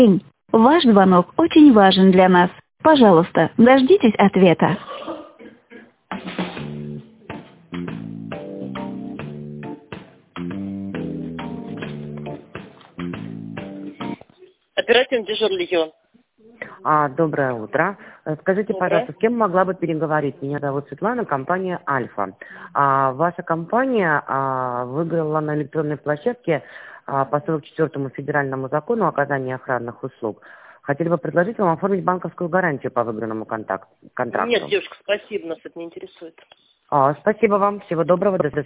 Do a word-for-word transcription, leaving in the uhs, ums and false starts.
день. Ваш звонок очень важен для нас. Пожалуйста, дождитесь ответа. Оперативный дежур Легион. А, доброе утро. Э, Скажите, Доброе. пожалуйста, с кем могла бы переговорить? Меня зовут Светлана, компания «Альфа». А, ваша компания а, выиграла на электронной площадке а, по сорок четвёртому федеральному закону о оказании охранных услуг. Хотели бы предложить вам оформить банковскую гарантию по выигранному контакт- контракту. Нет, девушка, спасибо, нас это не интересует. А, спасибо вам. Всего доброго. До